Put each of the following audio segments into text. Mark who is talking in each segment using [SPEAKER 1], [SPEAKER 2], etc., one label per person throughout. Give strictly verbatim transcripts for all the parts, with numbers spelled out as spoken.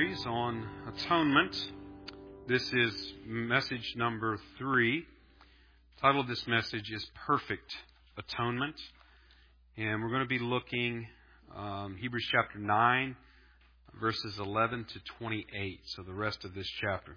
[SPEAKER 1] series on atonement. This is message number three. The title of this message is Perfect Atonement. And we're going to be looking um, Hebrews chapter nine, verses eleven to twenty-eight, so the rest of this chapter.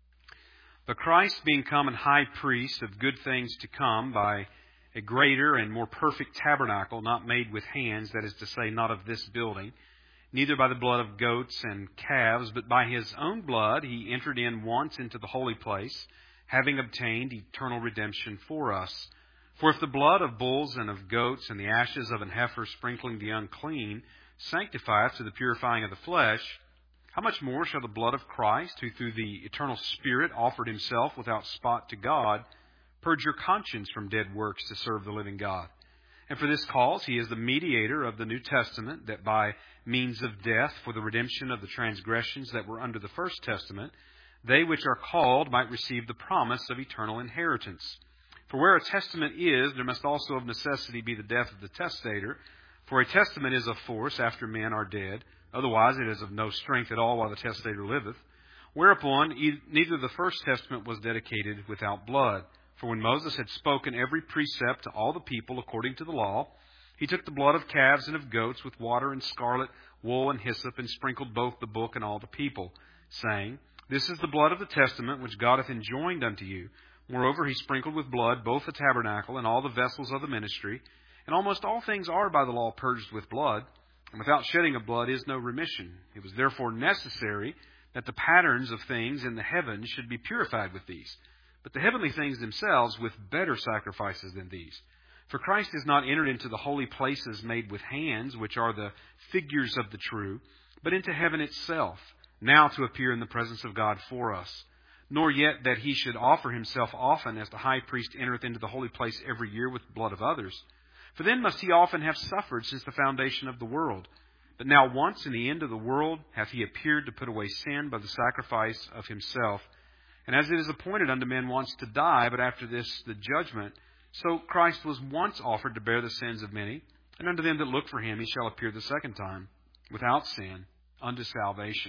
[SPEAKER 1] But Christ, being come and high priest of good things to come by a greater and more perfect tabernacle, not made with hands, that is to say, not of this building, neither by the blood of goats and calves, but by his own blood he entered in once into the holy place, having obtained eternal redemption for us. For if the blood of bulls and of goats and the ashes of an heifer sprinkling the unclean sanctifieth to the purifying of the flesh, how much more shall the blood of Christ, who through the eternal Spirit offered himself without spot to God, purge your conscience from dead works to serve the living God? And for this cause he is the mediator of the New Testament, that by means of death for the redemption of the transgressions that were under the first testament, they which are called might receive the promise of eternal inheritance. For where a testament is, there must also of necessity be the death of the testator. For a testament is of force after men are dead, otherwise it is of no strength at all while the testator liveth. Whereupon e- neither the first testament was dedicated without blood. For when Moses had spoken every precept to all the people according to the law, he took the blood of calves and of goats with water and scarlet wool and hyssop, and sprinkled both the book and all the people, saying, This is the blood of the testament which God hath enjoined unto you. Moreover, he sprinkled with blood both the tabernacle and all the vessels of the ministry. And almost all things are by the law purged with blood, and without shedding of blood is no remission. It was therefore necessary that the patterns of things in the heavens should be purified with these, but the heavenly things themselves with better sacrifices than these. For Christ is not entered into the holy places made with hands, which are the figures of the true, but into heaven itself, now to appear in the presence of God for us. Nor yet that he should offer himself often, as the high priest entereth into the holy place every year with the blood of others. For then must he often have suffered since the foundation of the world. But now once in the end of the world hath he appeared to put away sin by the sacrifice of himself. And as it is appointed unto men once to die, but after this the judgment, so Christ was once offered to bear the sins of many, and unto them that look for him he shall appear the second time, without sin, unto salvation.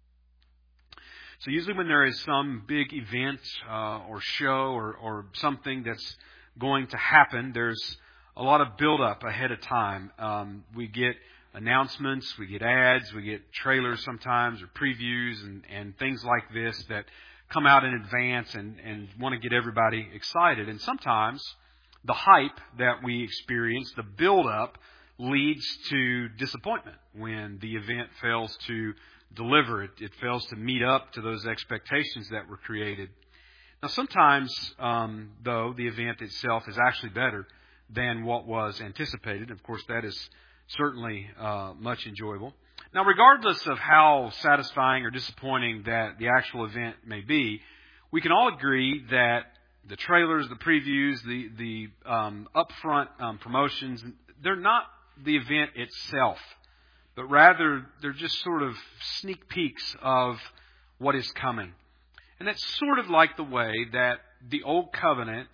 [SPEAKER 1] So usually when there is some big event uh, or show or, or something that's going to happen, there's a lot of build-up ahead of time. Um, we get announcements, we get ads, we get trailers sometimes, or previews and, and things like this that come out in advance and, and want to get everybody excited. And sometimes the hype that we experience, the build-up, leads to disappointment when the event fails to deliver. It, it fails to meet up to those expectations that were created. Now sometimes, um, though, the event itself is actually better than what was anticipated. Of course, that is certainly uh, much enjoyable. Now, regardless of how satisfying or disappointing that the actual event may be, we can all agree that the trailers, the previews, the the um, upfront um, promotions, they're not the event itself, but rather they're just sort of sneak peeks of what is coming. And that's sort of like the way that the Old Covenant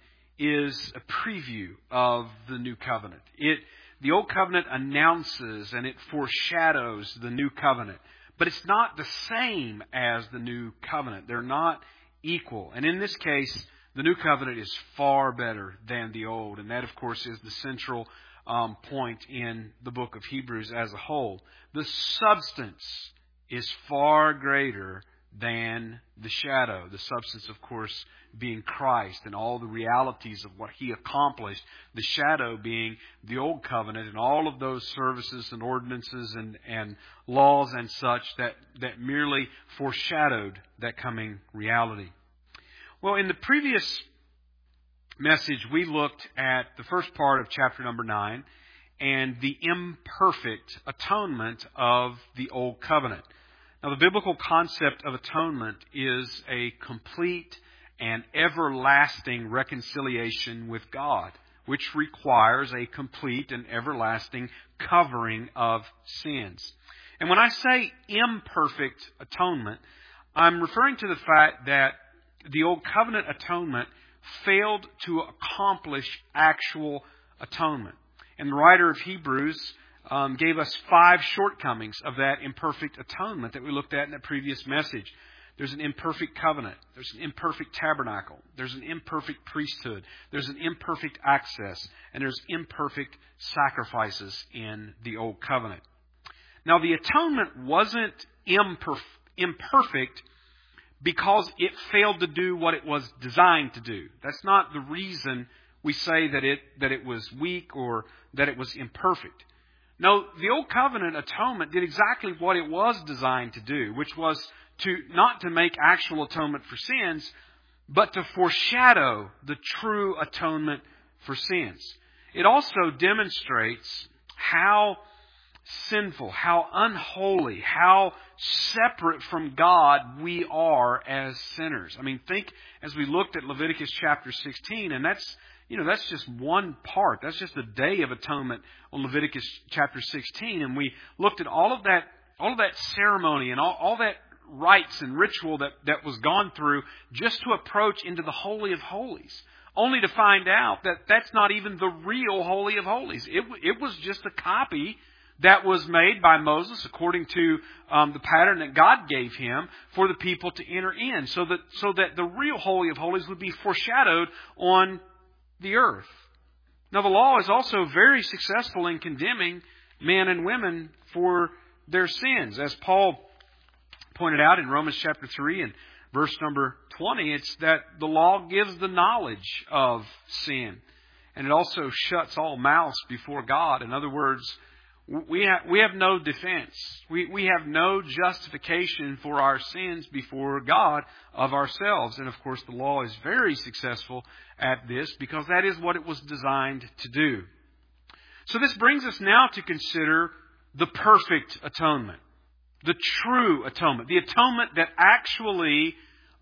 [SPEAKER 1] is a preview of the New Covenant. It The Old Covenant announces and it foreshadows the New Covenant. But it's not the same as the New Covenant. They're not equal. And in this case, the New Covenant is far better than the Old. And that, of course, is the central um, point in the book of Hebrews as a whole. The substance is far greater than the shadow. The substance, of course, being Christ and all the realities of what he accomplished. The shadow being the Old Covenant and all of those services and ordinances and, and laws and such that, that merely foreshadowed that coming reality. Well, in the previous message, we looked at the first part of chapter number nine and the imperfect atonement of the Old Covenant. Now, the biblical concept of atonement is a complete and everlasting reconciliation with God, which requires a complete and everlasting covering of sins. And when I say imperfect atonement, I'm referring to the fact that the Old Covenant atonement failed to accomplish actual atonement. And the writer of Hebrews um, gave us five shortcomings of that imperfect atonement that we looked at in that previous message. There's an imperfect covenant. There's an imperfect tabernacle. There's an imperfect priesthood. There's an imperfect access. And there's imperfect sacrifices in the Old Covenant. Now, the atonement wasn't imperf- imperfect because it failed to do what it was designed to do. That's not the reason we say that it that it was weak or that it was imperfect. No, the Old Covenant atonement did exactly what it was designed to do, which was to not to make actual atonement for sins, but to foreshadow the true atonement for sins. It also demonstrates how sinful, how unholy, how separate from God we are as sinners. I mean, think as we looked at Leviticus chapter sixteen, and that's, you know, that's just one part. That's just the Day of Atonement on Leviticus chapter sixteen, and we looked at all of that, all of that ceremony and all, all that rites and ritual that, that was gone through just to approach into the Holy of Holies, only to find out that that's not even the real Holy of Holies. It, it was just a copy that was made by Moses according to um, the pattern that God gave him for the people to enter in, so that so that the real Holy of Holies would be foreshadowed on the earth. Now, the law is also very successful in condemning men and women for their sins. As Paul pointed out in Romans chapter three and verse number twenty, it's that the law gives the knowledge of sin. And it also shuts all mouths before God. In other words, we have, we have no defense. We, we have no justification for our sins before God of ourselves. And of course, the law is very successful at this because that is what it was designed to do. So this brings us now to consider the perfect atonement. The true atonement. The atonement that actually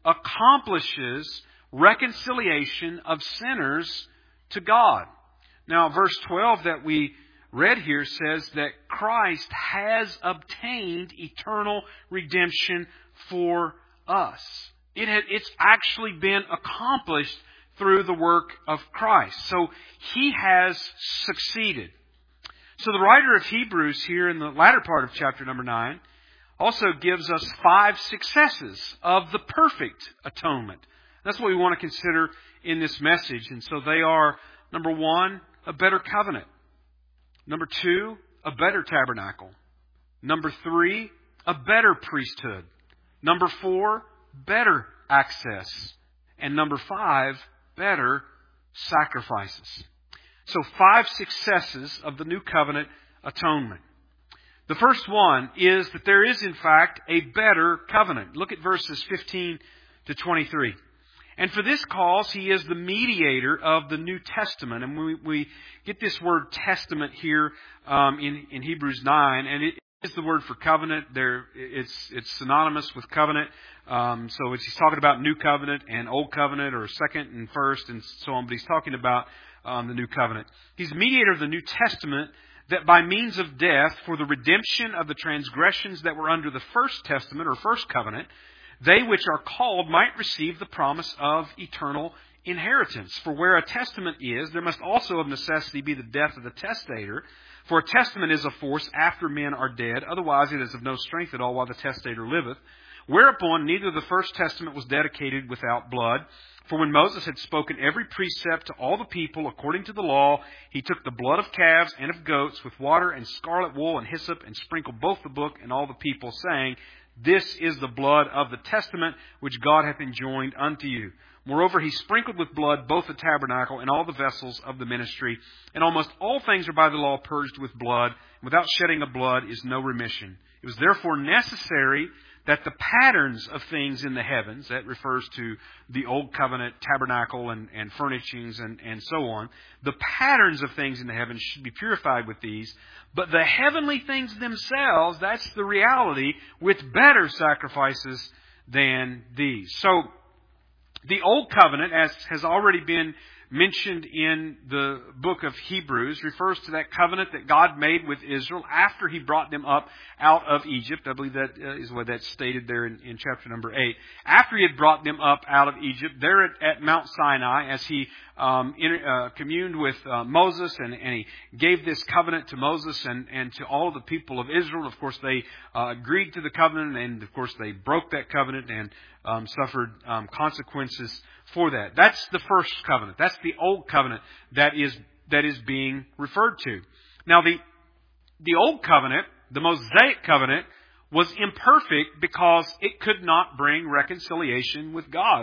[SPEAKER 1] accomplishes reconciliation of sinners to God. Now, verse twelve that we read here says that Christ has obtained eternal redemption for us. It had, it's actually been accomplished through the work of Christ. So He has succeeded. So the writer of Hebrews here in the latter part of chapter number nine also gives us five successes of the perfect atonement. That's what we want to consider in this message. And so they are, number one, a better covenant. Number two, a better tabernacle. Number three, a better priesthood. Number four, better access. And number five, better sacrifices. So five successes of the new covenant atonement. The first one is that there is, in fact, a better covenant. Look at verses fifteen to twenty-three. And for this cause, He is the mediator of the New Testament. And we, we get this word testament here um, in, in Hebrews nine. And it is the word for covenant. There, it's, it's synonymous with covenant. Um, so it's, he's talking about New Covenant and Old Covenant, or Second and First and so on. But he's talking about um, the New Covenant. He's the mediator of the New Testament, that by means of death, for the redemption of the transgressions that were under the First Testament or First Covenant, they which are called might receive the promise of eternal inheritance. For where a testament is, there must also of necessity be the death of the testator. For a testament is of force after men are dead, otherwise it is of no strength at all while the testator liveth. Whereupon neither the first testament was dedicated without blood. For when Moses had spoken every precept to all the people according to the law, he took the blood of calves and of goats with water and scarlet wool and hyssop and sprinkled both the book and all the people, saying, This is the blood of the testament which God hath enjoined unto you. Moreover, he sprinkled with blood both the tabernacle and all the vessels of the ministry. And almost all things are by the law purged with blood. Without shedding of blood is no remission. It was therefore necessary that the patterns of things in the heavens, that refers to the Old Covenant tabernacle and, and furnishings and, and so on, the patterns of things in the heavens should be purified with these. But the heavenly things themselves, that's the reality, with better sacrifices than these. So, the Old Covenant, as has already been mentioned in the book of Hebrews refers to that covenant that God made with Israel after He brought them up out of Egypt. I believe that uh, is what that's stated there in, in chapter number eight. After He had brought them up out of Egypt, there at, at Mount Sinai, as He um, in, uh, communed with uh, Moses, and, and He gave this covenant to Moses and, and to all of the people of Israel. Of course, they uh, agreed to the covenant, and of course, they broke that covenant and um, suffered um, consequences for that. That's the first covenant. That's the old covenant that is that is being referred to. Now, the the old covenant, the Mosaic covenant, was imperfect because it could not bring reconciliation with God.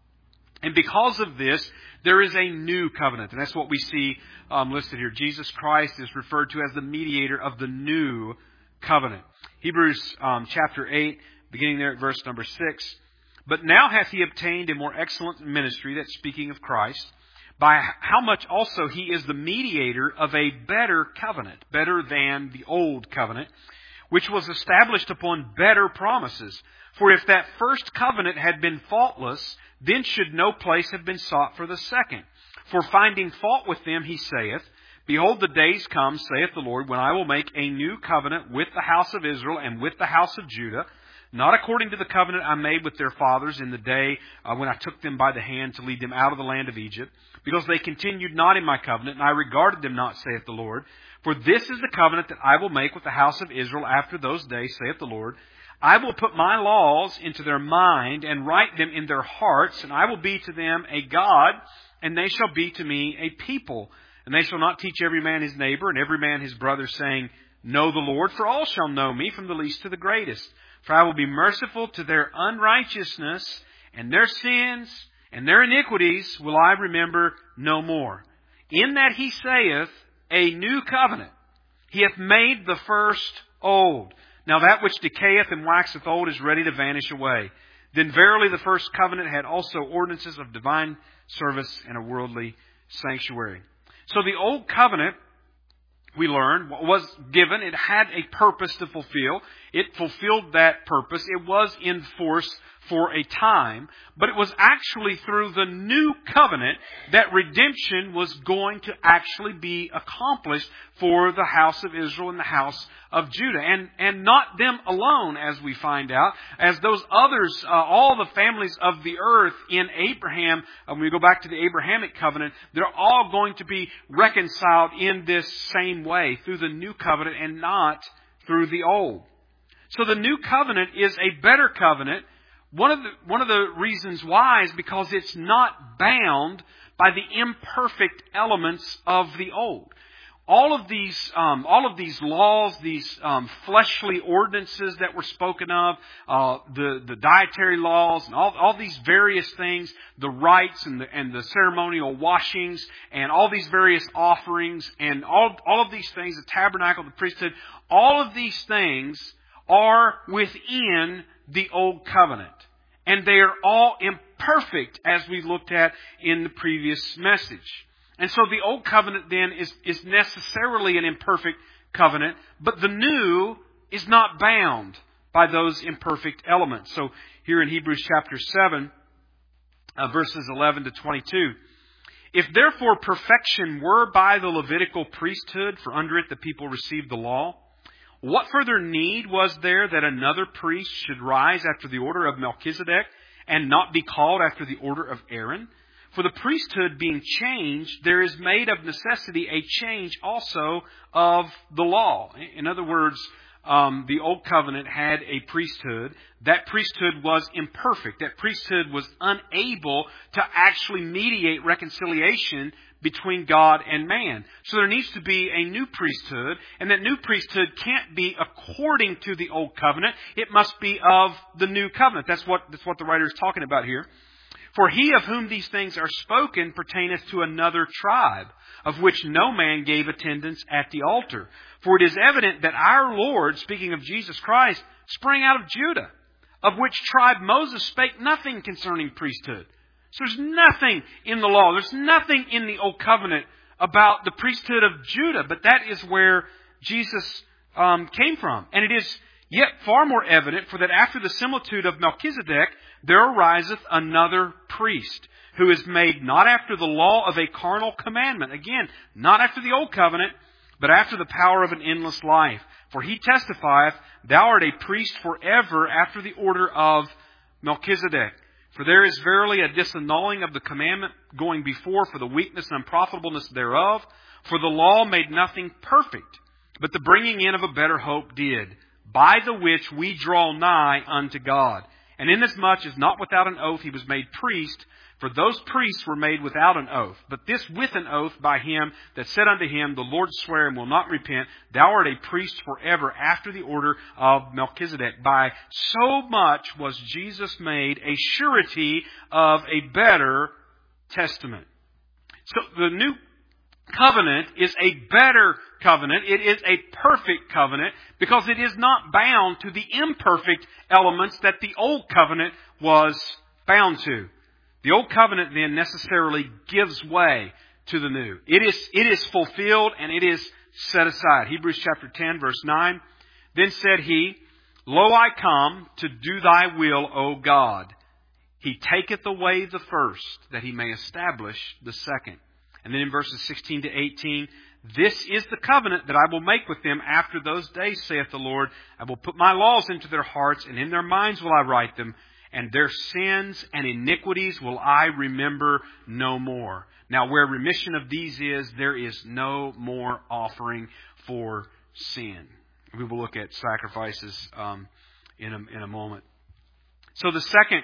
[SPEAKER 1] And because of this, there is a new covenant. And that's what we see um, listed here. Jesus Christ is referred to as the mediator of the new covenant. Hebrews um, chapter eight, beginning there at verse number six. But now hath He obtained a more excellent ministry, that's speaking of Christ, by how much also He is the mediator of a better covenant, better than the old covenant, which was established upon better promises. For if that first covenant had been faultless, then should no place have been sought for the second. For finding fault with them, He saith, Behold, the days come, saith the Lord, when I will make a new covenant with the house of Israel and with the house of Judah, not according to the covenant I made with their fathers in the day uh, when I took them by the hand to lead them out of the land of Egypt, because they continued not in my covenant, and I regarded them not, saith the Lord. For this is the covenant that I will make with the house of Israel after those days, saith the Lord. I will put my laws into their mind and write them in their hearts, and I will be to them a God, and they shall be to me a people. And they shall not teach every man his neighbor and every man his brother, saying, Know the Lord, for all shall know me, from the least to the greatest. For I will be merciful to their unrighteousness, and their sins and their iniquities will I remember no more. In that He saith, a new covenant. He hath made the first old. Now that which decayeth and waxeth old is ready to vanish away. Then verily the first covenant had also ordinances of divine service and a worldly sanctuary. So the old covenant, we learned, was given. It had a purpose to fulfill. It fulfilled that purpose. It was in force for a time. But it was actually through the new covenant that redemption was going to actually be accomplished for the house of Israel and the house of Judah. And, and not them alone, as we find out, as those others, uh, all the families of the earth in Abraham, uh, when we go back to the Abrahamic covenant, they're all going to be reconciled in this same way, through the new covenant and not through the old. So the new covenant is a better covenant. One of the, one of the reasons why is because it's not bound by the imperfect elements of the old. All of these, um, all of these laws, these um, fleshly ordinances that were spoken of, uh, the the dietary laws, and all all these various things, the rites and the and the ceremonial washings, and all these various offerings, and all all of these things, the tabernacle, the priesthood, all of these things are within the old covenant, and they are all imperfect, as we looked at in the previous message. And so the old covenant then is, is necessarily an imperfect covenant, but the new is not bound by those imperfect elements. So here in Hebrews chapter seven, uh, verses eleven to twenty-two, if therefore perfection were by the Levitical priesthood, for under it the people received the law, what further need was there that another priest should rise after the order of Melchizedek and not be called after the order of Aaron? For the priesthood being changed, there is made of necessity a change also of the law. In other words, um, the old covenant had a priesthood. That priesthood was imperfect. That priesthood was unable to actually mediate reconciliation between God and man. So there needs to be a new priesthood, and that new priesthood can't be according to the old covenant. It must be of the new covenant. That's what, that's what the writer is talking about here. For he of whom these things are spoken pertaineth to another tribe, of which no man gave attendance at the altar. For it is evident that our Lord, speaking of Jesus Christ, sprang out of Judah, of which tribe Moses spake nothing concerning priesthood. So there's nothing in the law, there's nothing in the Old Covenant about the priesthood of Judah, but that is where Jesus um, came from. And it is yet far more evident, for that after the similitude of Melchizedek, there ariseth another priest, who is made not after the law of a carnal commandment. Again, not after the old covenant, but after the power of an endless life. For he testifieth, Thou art a priest forever after the order of Melchizedek. For there is verily a disannulling of the commandment going before for the weakness and unprofitableness thereof. For the law made nothing perfect, but the bringing in of a better hope did, by the which we draw nigh unto God. And inasmuch as not without an oath he was made priest, for those priests were made without an oath, but this with an oath by him that said unto him, The Lord sware and will not repent, Thou art a priest forever after the order of Melchizedek. By so much was Jesus made a surety of a better testament. So the new covenant is a better covenant. It is a perfect covenant because it is not bound to the imperfect elements that the old covenant was bound to. The old covenant then necessarily gives way to the new. It is, it is fulfilled and it is set aside. Hebrews chapter ten verse nine. Then said he, Lo, I come to do thy will, O God. He taketh away the first, that he may establish the second. And then in verses sixteen to eighteen, This is the covenant that I will make with them after those days, saith the Lord. I will put my laws into their hearts, and in their minds will I write them. And their sins and iniquities will I remember no more. Now, where remission of these is, there is no more offering for sin. We will look at sacrifices um, in a, in a moment. So the second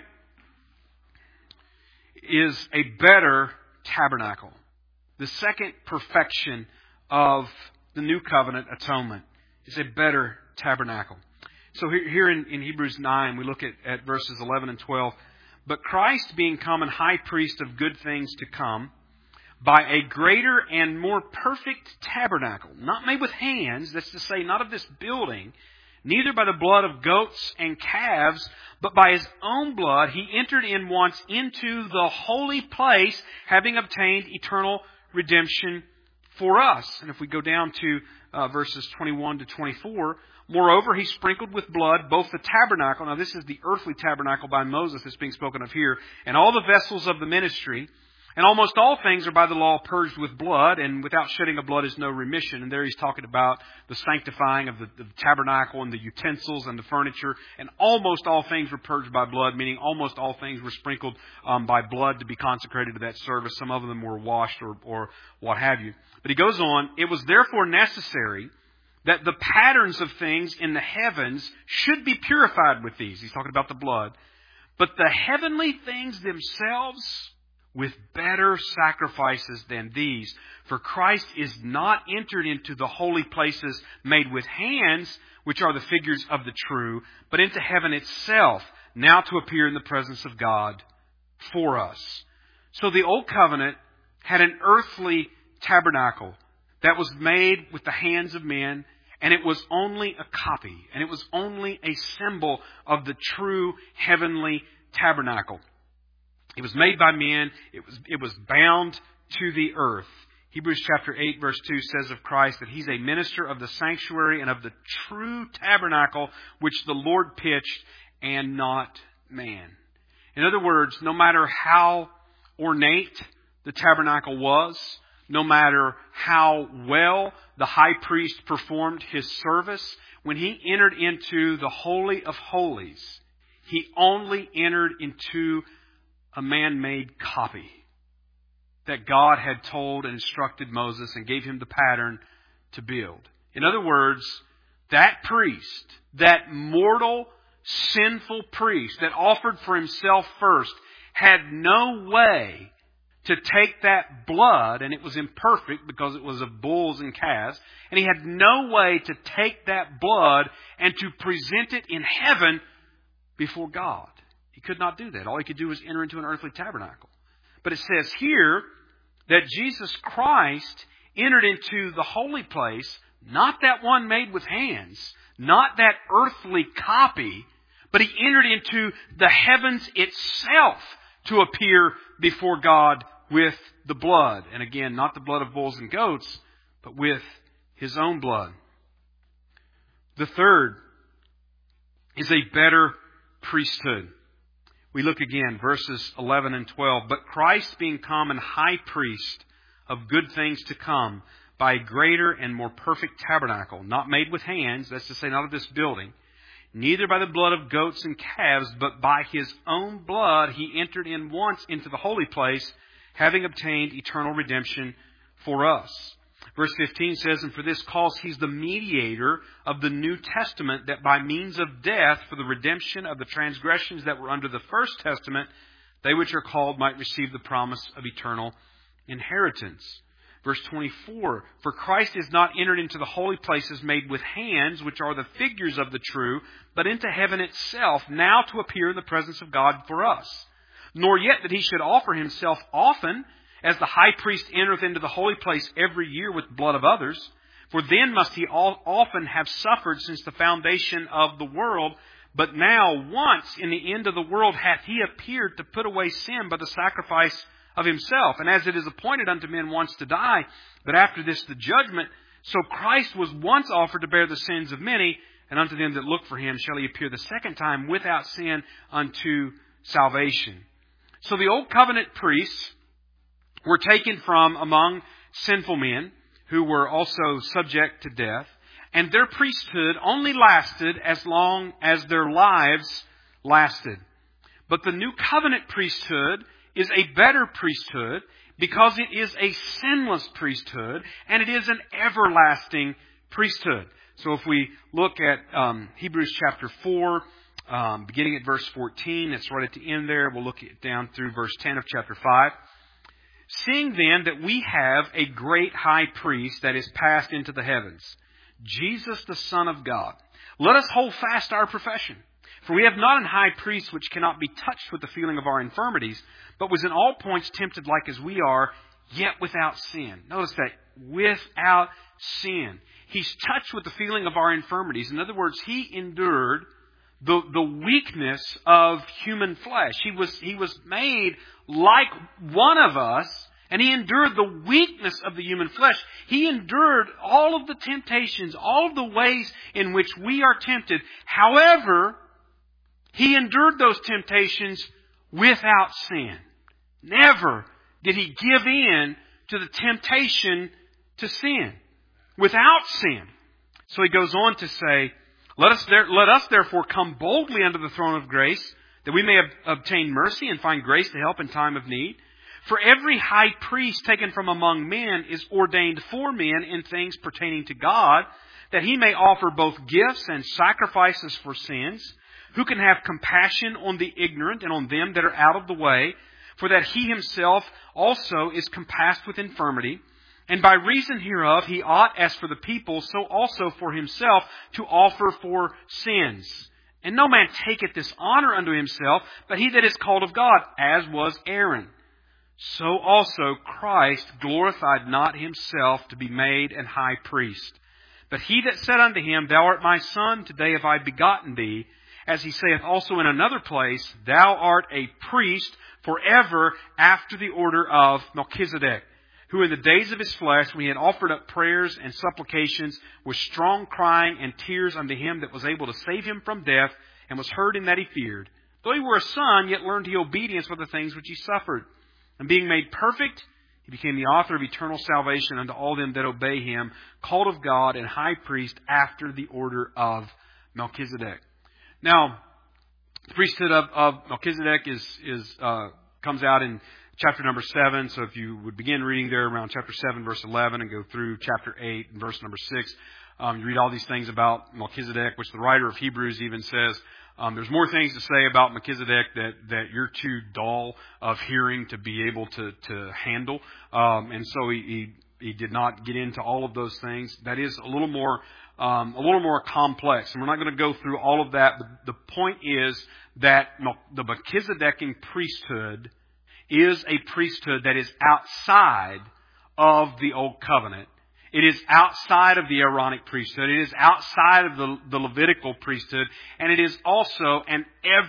[SPEAKER 1] is a better tabernacle. The second perfection of the new covenant atonement is a better tabernacle. So here in, in Hebrews nine, we look at, at verses eleven and twelve. But Christ, being common high priest of good things to come, by a greater and more perfect tabernacle, not made with hands, that's to say, not of this building, neither by the blood of goats and calves, but by his own blood, he entered in once into the holy place, having obtained eternal redemption for us. And if we go down to uh, verses twenty-one to twenty-four, moreover, he sprinkled with blood both the tabernacle. Now, this is the earthly tabernacle by Moses that's being spoken of here. And all the vessels of the ministry. And almost all things are by the law purged with blood. And without shedding of blood is no remission. And there he's talking about the sanctifying of the, the tabernacle and the utensils and the furniture. And almost all things were purged by blood, meaning almost all things were sprinkled um, by blood to be consecrated to that service. Some of them were washed or, or what have you. But he goes on, it was therefore necessary that the patterns of things in the heavens should be purified with these. He's talking about the blood. But the heavenly things themselves with better sacrifices than these. For Christ is not entered into the holy places made with hands, which are the figures of the true, but into heaven itself, now to appear in the presence of God for us. So the old covenant had an earthly tabernacle that was made with the hands of men. And it was only a copy, and it was only a symbol of the true heavenly tabernacle. It was made by men. It was, it was bound to the earth. Hebrews chapter eight verse two says of Christ that He's a minister of the sanctuary and of the true tabernacle which the Lord pitched and not man. In other words, no matter how ornate the tabernacle was, no matter how well the high priest performed his service, when he entered into the Holy of Holies, he only entered into a man-made copy that God had told and instructed Moses and gave him the pattern to build. In other words, that priest, that mortal, sinful priest that offered for himself first, had no way to take that blood, and it was imperfect because it was of bulls and calves, and he had no way to take that blood and to present it in heaven before God. He could not do that. All he could do was enter into an earthly tabernacle. But it says here that Jesus Christ entered into the holy place, not that one made with hands, not that earthly copy, but he entered into the heavens itself to appear before God with the blood. And again, not the blood of bulls and goats, but with his own blood. The third is a better priesthood. we look again, verses eleven and twelve. But Christ being common high priest of good things to come, by a greater and more perfect tabernacle, not made with hands, that's to say, not of this building, neither by the blood of goats and calves, but by His own blood He entered in once into the holy place, having obtained eternal redemption for us. Verse fifteen says, and for this cause He's the mediator of the New Testament, that by means of death, for the redemption of the transgressions that were under the first testament, they which are called might receive the promise of eternal inheritance. Verse twenty-four, for Christ is not entered into the holy places made with hands, which are the figures of the true, but into heaven itself, now to appear in the presence of God for us. Nor yet that He should offer Himself often, as the high priest entereth into the holy place every year with blood of others. For then must He all often have suffered since the foundation of the world. But now once in the end of the world hath He appeared to put away sin by the sacrifice of Himself. And as it is appointed unto men once to die, but after this the judgment, so Christ was once offered to bear the sins of many, and unto them that look for Him shall He appear the second time without sin unto salvation. So the old covenant priests were taken from among sinful men who were also subject to death, and their priesthood only lasted as long as their lives lasted. But the new covenant priesthood is a better priesthood because it is a sinless priesthood and it is an everlasting priesthood. So if we look at um, Hebrews chapter four, um, beginning at verse fourteen, it's right at the end there. We'll look at down through verse ten of chapter five. Seeing then that we have a great high priest that is passed into the heavens, Jesus the Son of God, let us hold fast our profession. For we have not an high priest which cannot be touched with the feeling of our infirmities, but was in all points tempted like as we are, yet without sin. Notice that, without sin. He's touched with the feeling of our infirmities. In other words, He endured the, the weakness of human flesh. He was, he was made like one of us, and He endured the weakness of the human flesh. He endured all of the temptations, all of the ways in which we are tempted. However, He endured those temptations without sin. Never did He give in to the temptation to sin. Without sin. So He goes on to say, Let us, there, let us therefore come boldly unto the throne of grace, that we may ob- obtain mercy and find grace to help in time of need. For every high priest taken from among men is ordained for men in things pertaining to God, that He may offer both gifts and sacrifices for sins, who can have compassion on the ignorant and on them that are out of the way, for that He Himself also is compassed with infirmity. And by reason hereof He ought, as for the people, so also for Himself, to offer for sins. And no man taketh this honor unto himself, but he that is called of God, as was Aaron. So also Christ glorified not Himself to be made an high priest. But He that said unto him, Thou art my son, today have I begotten thee, as He saith also in another place, Thou art a priest forever after the order of Melchizedek, who in the days of his flesh, when he had offered up prayers and supplications with strong crying and tears unto Him that was able to save him from death, and was heard in that he feared. Though he were a son, yet learned he obedience for the things which he suffered. And being made perfect, He became the author of eternal salvation unto all them that obey Him, called of God and high priest after the order of Melchizedek. Now, the priesthood of, of Melchizedek is, is uh, comes out in chapter number seven. So if you would begin reading there around chapter seven, verse eleven, and go through chapter eight and verse number six, um, you read all these things about Melchizedek, which the writer of Hebrews even says, um, there's more things to say about Melchizedek that, that you're too dull of hearing to be able to, to handle. Um, and so he, he, he did not get into all of those things. That is a little more, um, a little more complex. And we're not going to go through all of that. But the point is that the Melchizedekian priesthood is a priesthood that is outside of the Old Covenant. It is outside of the Aaronic priesthood. It is outside of the, the Levitical priesthood. And it is also an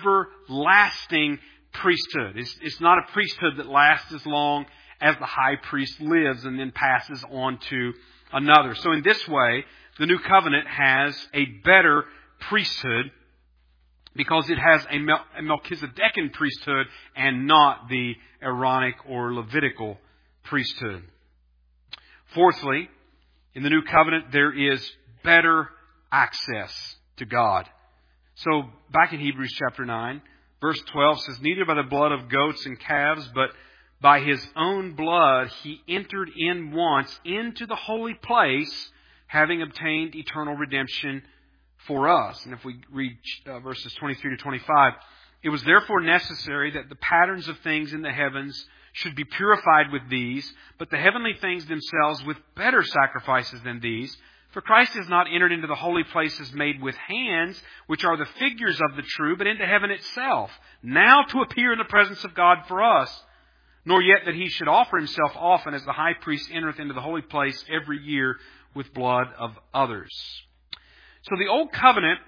[SPEAKER 1] everlasting priesthood. It's, it's not a priesthood that lasts as long as the high priest lives and then passes on to another. So in this way, the New Covenant has a better priesthood because it has a, Mel- a Melchizedekan priesthood and not the Aaronic or Levitical priesthood. Fourthly, in the New Covenant, there is better access to God. So, back in Hebrews chapter nine, verse twelve says, "Neither by the blood of goats and calves, but by His own blood He entered in once into the holy place, having obtained eternal redemption for us." And if we read uh, verses twenty-three to twenty-five, "It was therefore necessary that the patterns of things in the heavens should be purified with these, but the heavenly things themselves with better sacrifices than these. For Christ has not entered into the holy places made with hands, which are the figures of the true, but into heaven itself, now to appear in the presence of God for us. Nor yet that He should offer Himself often, as the high priest entereth into the holy place every year with blood of others." So the Old Covenant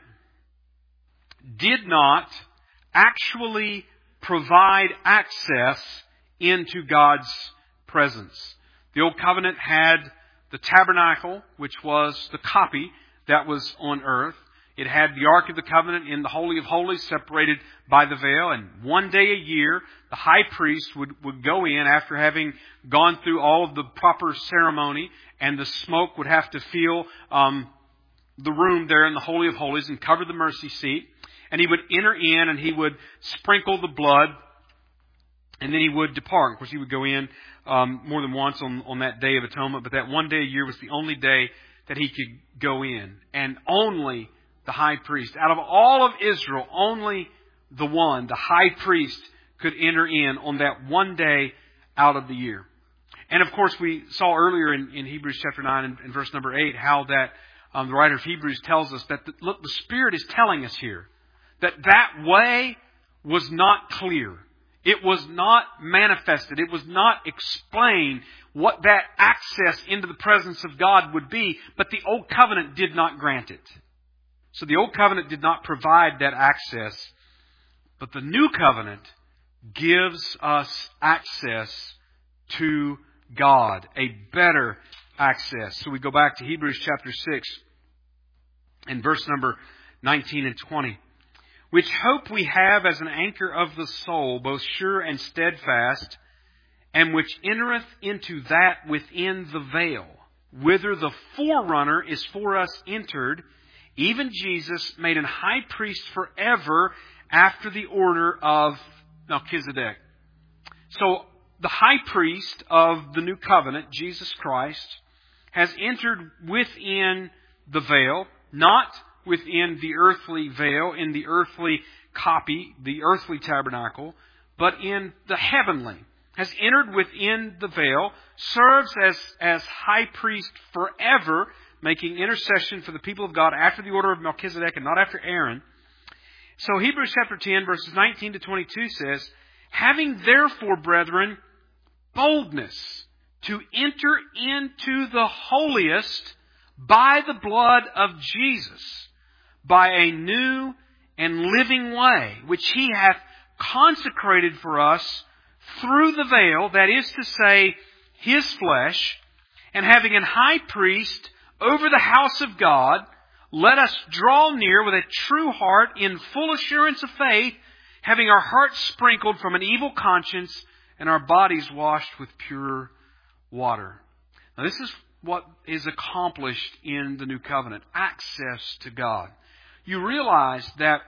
[SPEAKER 1] did not actually provide access into God's presence. The Old Covenant had the tabernacle, which was the copy that was on earth. It had the Ark of the Covenant in the Holy of Holies, separated by the veil. And one day a year, the high priest would, would go in after having gone through all of the proper ceremony, and the smoke would have to fill um, the room there in the Holy of Holies and cover the mercy seat. And he would enter in and he would sprinkle the blood, and then he would depart. Of course, he would go in um, more than once on, on that Day of Atonement, but that one day a year was the only day that he could go in. And only the high priest, out of all of Israel, only the one, the high priest, could enter in on that one day out of the year. And of course, we saw earlier in, in Hebrews chapter nine and, and verse number eight how that um, the writer of Hebrews tells us that, the, look, the Spirit is telling us here that that way was not clear. It was not manifested. It was not explained what that access into the presence of God would be, but the Old Covenant did not grant it. So the Old Covenant did not provide that access, but the New Covenant gives us access to God, a better access. So we go back to Hebrews chapter six and verse number nineteen and twenty. "Which hope we have as an anchor of the soul, both sure and steadfast, and which entereth into that within the veil, whither the forerunner is for us entered, even Jesus, made an high priest forever after the order of Melchizedek." So the high priest of the new covenant, Jesus Christ, has entered within the veil, not within the earthly veil, in the earthly copy, the earthly tabernacle, but in the heavenly. Has entered within the veil, serves as, as high priest forever, making intercession for the people of God after the order of Melchizedek and not after Aaron. So Hebrews chapter ten, verses nineteen to twenty-two says, "Having therefore, brethren, boldness to enter into the holiest by the blood of Jesus, by a new and living way, which He hath consecrated for us through the veil, that is to say, His flesh, and having an high priest over the house of God, let us draw near with a true heart in full assurance of faith, having our hearts sprinkled from an evil conscience and our bodies washed with pure water." Now this is what is accomplished in the new covenant. Access to God. You realize that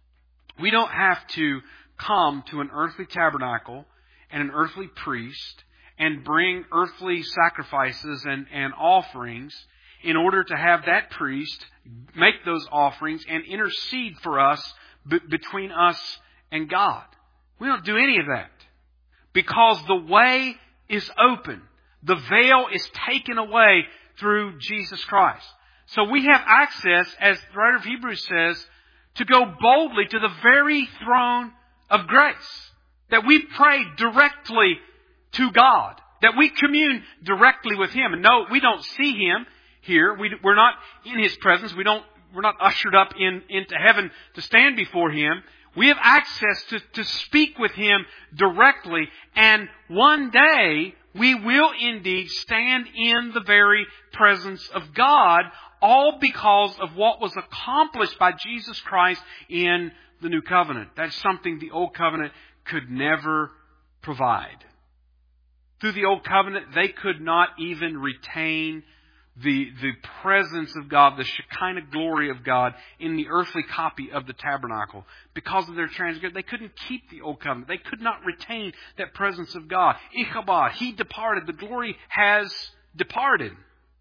[SPEAKER 1] we don't have to come to an earthly tabernacle and an earthly priest and bring earthly sacrifices and, and offerings in order to have that priest make those offerings and intercede for us b- between us and God. We don't do any of that, because the way is open. The veil is taken away through Jesus Christ. So we have access, as the writer of Hebrews says, to go boldly to the very throne of grace. That we pray directly to God. That we commune directly with Him. And no, we don't see Him here. We, we're not in His presence. We don't, we're not ushered up in, into heaven to stand before Him. We have access to, to speak with Him directly. And one day, we will indeed stand in the very presence of God, all because of what was accomplished by Jesus Christ in the New Covenant. That's something the Old Covenant could never provide. Through the Old Covenant, they could not even retain the, the presence of God, the Shekinah glory of God in the earthly copy of the tabernacle. Because of their transgression, they couldn't keep the Old Covenant. They could not retain that presence of God. Ichabod, He departed. The glory has departed.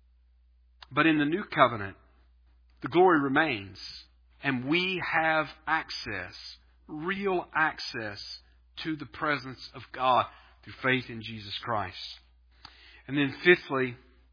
[SPEAKER 1] But in the New Covenant, the glory remains. And we have access, real access to the presence of God through faith in Jesus Christ. And then fifthly,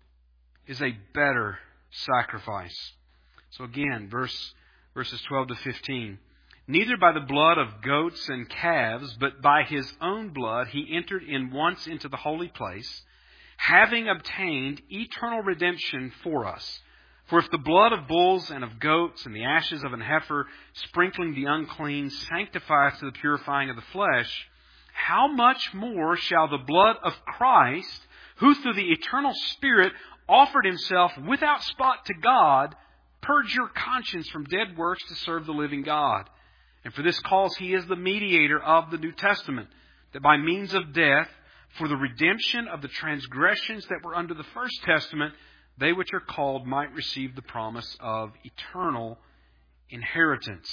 [SPEAKER 1] is a better sacrifice. So again, verse verses twelve to fifteen. Neither by the blood of goats and calves, but by His own blood He entered in once into the holy place, having obtained eternal redemption for us. For if the blood of bulls and of goats and the ashes of an heifer, sprinkling the unclean, sanctifies to the purifying of the flesh, how much more shall the blood of Christ, who through the eternal Spirit offered Himself without spot to God, purge your conscience from dead works to serve the living God. And for this cause He is the mediator of the New Testament, that by means of death, for the redemption of the transgressions that were under the First Testament, they which are called might receive the promise of eternal inheritance.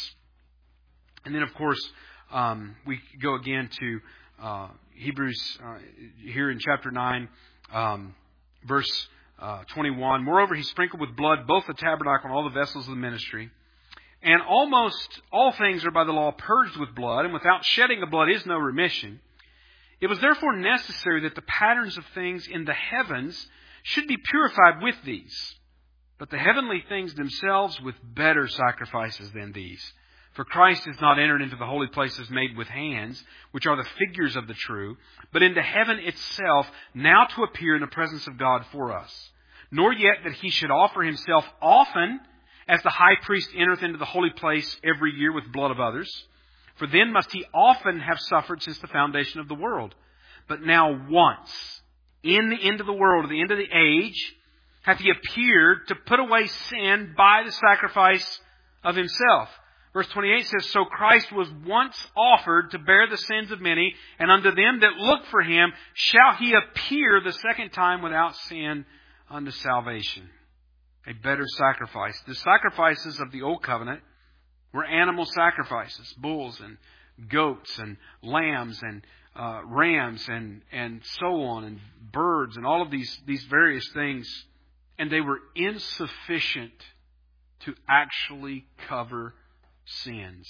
[SPEAKER 1] And then, of course, um, we go again to uh, Hebrews uh, here in chapter nine, um, verse Uh, twenty-one. Moreover, He sprinkled with blood both the tabernacle and all the vessels of the ministry. And almost all things are by the law purged with blood, and without shedding of blood is no remission. It was therefore necessary that the patterns of things in the heavens should be purified with these, but the heavenly things themselves with better sacrifices than these. For Christ is not entered into the holy places made with hands, which are the figures of the true, but into heaven itself, now to appear in the presence of God for us. Nor yet that He should offer Himself often, as the high priest entereth into the holy place every year with blood of others. For then must He often have suffered since the foundation of the world. But now once, in the end of the world, at the end of the age, hath He appeared to put away sin by the sacrifice of Himself. Verse twenty-eight says, So Christ was once offered to bear the sins of many, and unto them that look for Him shall He appear the second time without sin unto salvation. A better sacrifice. The sacrifices of the Old Covenant were animal sacrifices, bulls and goats and lambs and uh, rams and, and so on, and birds and all of these, these various things. And they were insufficient to actually cover sins.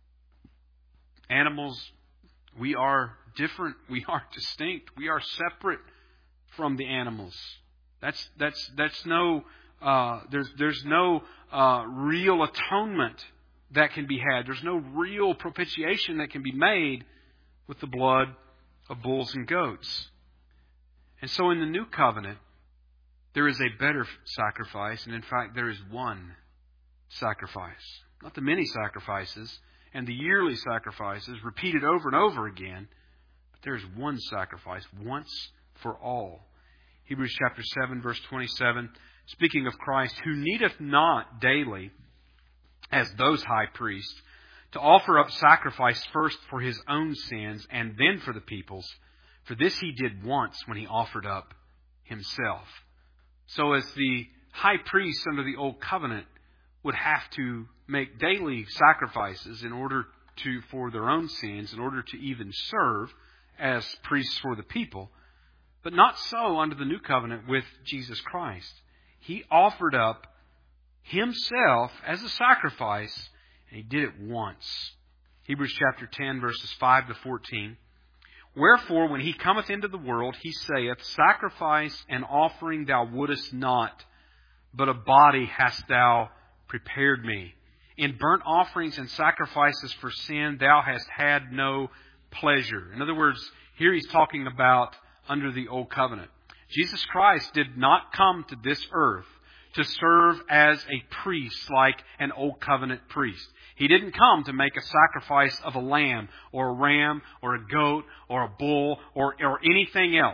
[SPEAKER 1] Animals, we are different. We are distinct. We are separate from the animals. That's that's that's no uh, there's there's no uh, real atonement that can be had. There's no real propitiation that can be made with the blood of bulls and goats. And so in the New Covenant, there is a better sacrifice, and in fact there is one sacrifice. Not the many sacrifices and the yearly sacrifices repeated over and over again, but there is one sacrifice once for all. Hebrews chapter seven, verse twenty-seven, speaking of Christ, who needeth not daily, as those high priests, to offer up sacrifice first for His own sins and then for the people's. For this He did once when He offered up Himself. So as the high priests under the Old Covenant would have to make daily sacrifices in order to, for their own sins, in order to even serve as priests for the people. But not so under the New Covenant with Jesus Christ. He offered up Himself as a sacrifice, and He did it once. Hebrews chapter ten, verses five to fourteen. Wherefore, when He cometh into the world, He saith, Sacrifice and offering thou wouldest not, but a body hast thou prepared me. In burnt offerings and sacrifices for sin, thou hast had no pleasure. In other words, here he's talking about under the Old Covenant. Jesus Christ did not come to this earth to serve as a priest like an Old Covenant priest. He didn't come to make a sacrifice of a lamb or a ram or a goat or a bull or, or anything else.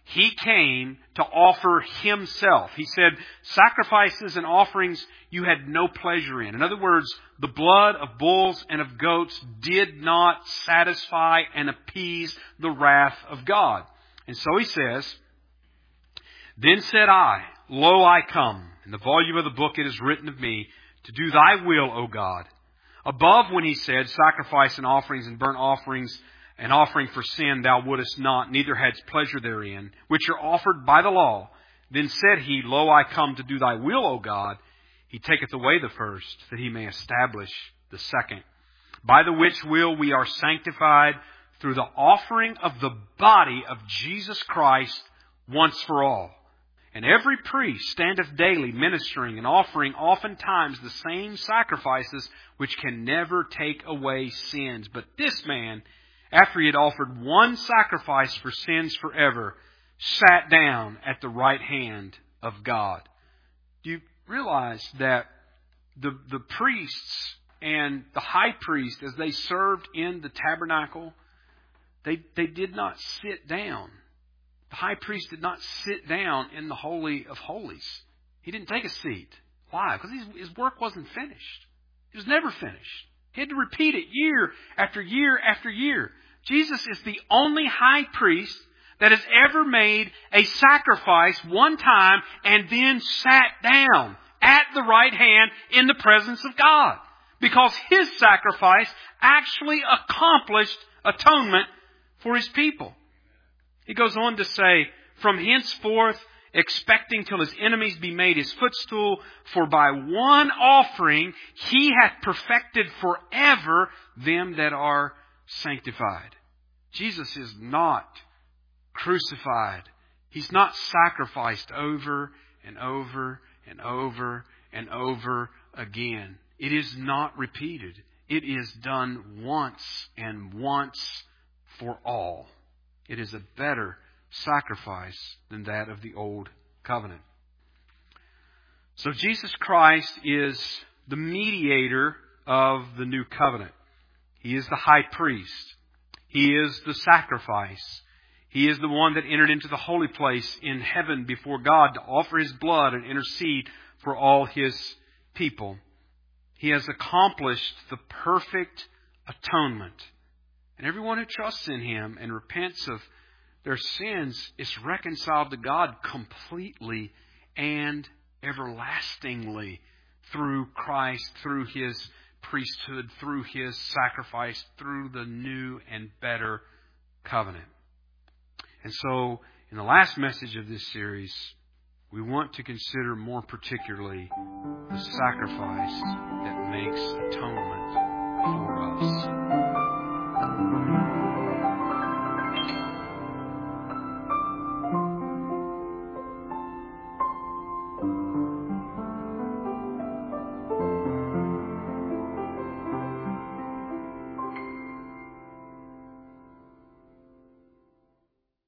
[SPEAKER 1] He came to offer Himself. He said, sacrifices and offerings you had no pleasure in. In other words, the blood of bulls and of goats did not satisfy and appease the wrath of God. And so He says, then said I, lo, I come. In the volume of the book it is written of me, to do Thy will, O God. Above when He said, sacrifice and offerings and burnt offerings, an offering for sin thou wouldest not, neither hadst pleasure therein, which are offered by the law. Then said He, lo, I come to do Thy will, O God. He taketh away the first, that He may establish the second. By the which will we are sanctified through the offering of the body of Jesus Christ once for all. And every priest standeth daily ministering and offering oftentimes the same sacrifices which can never take away sins. But this man, after he had offered one sacrifice for sins forever, sat down at the right hand of God. Do you realize that the, the priests and the high priest, as they served in the tabernacle, they, they did not sit down. The high priest did not sit down in the Holy of Holies. He didn't take a seat. Why? Because his, his work wasn't finished. It was never finished. He had to repeat it year after year after year. Jesus is the only high priest that has ever made a sacrifice one time and then sat down at the right hand in the presence of God. Because His sacrifice actually accomplished atonement for His people. He goes on to say, from henceforth, expecting till His enemies be made His footstool, for by one offering He hath perfected forever them that are sanctified. Jesus is not crucified. He's not sacrificed over and over and over and over again. It is not repeated. It is done once and once for all. It is a better sacrifice than that of the old covenant. So Jesus Christ is the mediator of the new covenant. He is the high priest. He is the sacrifice. He is the one that entered into the holy place in heaven before God to offer His blood and intercede for all His people. He has accomplished the perfect atonement. And everyone who trusts in Him and repents of their sins is reconciled to God completely and everlastingly through Christ, through His priesthood, through His sacrifice, through the new and better covenant. And so, in the last message of this series, we want to consider more particularly the sacrifice that makes